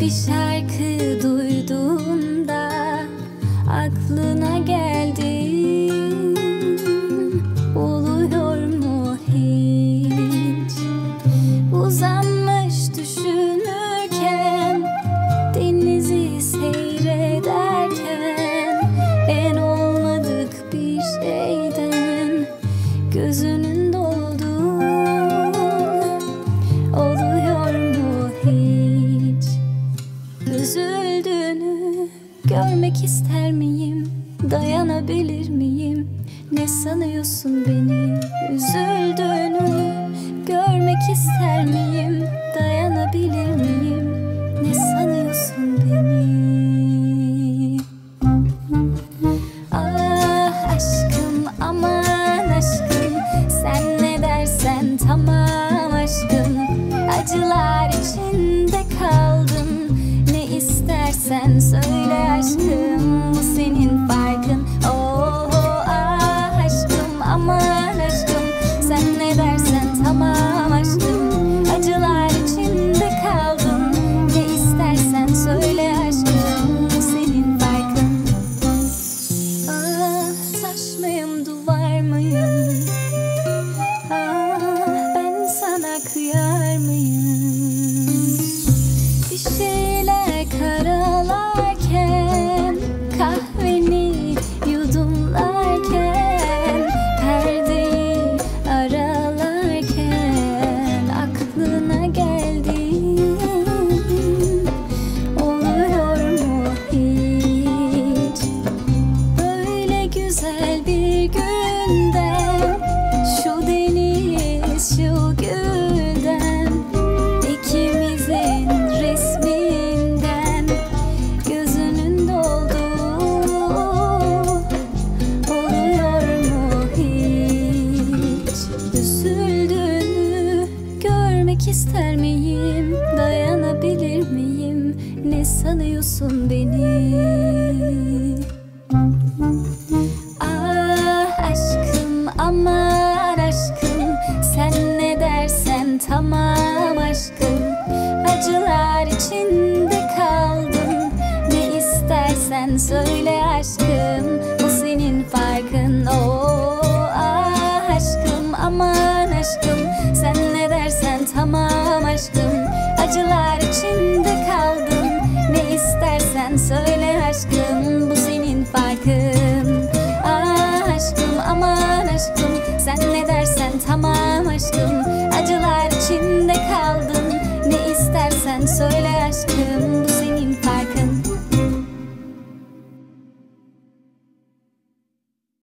Bir şarkı duyduğunda aklına geldim. Oluyor mu hiç? Uzanmış düşünürken, denizi seyrederken, en olmadık bir şeyden gözünün doldu. Oluyor mu hiç? Üzüldüğünü görmek ister miyim? Dayanabilir miyim? Ne sanıyorsun beni? Üzüldüğünü görmek ister miyim? Dayanabilir miyim? Ne sanıyorsun beni? Ah aşkım, aman aşkım, sen ne dersen tamam aşkım. Acılar içinde kaldım, ne istersen söyle aşkım. Bu senin farkın. Oh ah aşkım, aman aşkım, sen ne dersen tamam aşkım. Acılar içinde kaldım, ne istersen söyle aşkım. Bu senin farkın. Ah taş mıyım, duvar mıyım? Ah ben sana kıyar mıyım? Bir şeyler karalarken, kahveni yudumlarken, perdeyi aralarken aklına geldim. Oluyor mu hiç? Böyle güzel bir günden, şu deniz, şu gülden, ikimizin resminden gözünün doldu. Oluyor mu hiç? Üzüldüğünü görmek ister miyim? Dayanabilir miyim? Ne sanıyorsun beni? Ah aşkım, aman aşkım, sen ne dersen tamam aşkım. Acılar içinde kaldım, ne istersen söyle aşkım. Bu senin farkın. Oh ah aşkım, aman aşkım, sen ne dersen tamam aşkım. Acılar içinde kaldım, ne istersen söyle aşkım. Bu senin farkın. Ah aşkım, aman aşkım, sen ne dersen tamam aşkım. Acılar içinde kaldım, ne istersen söyle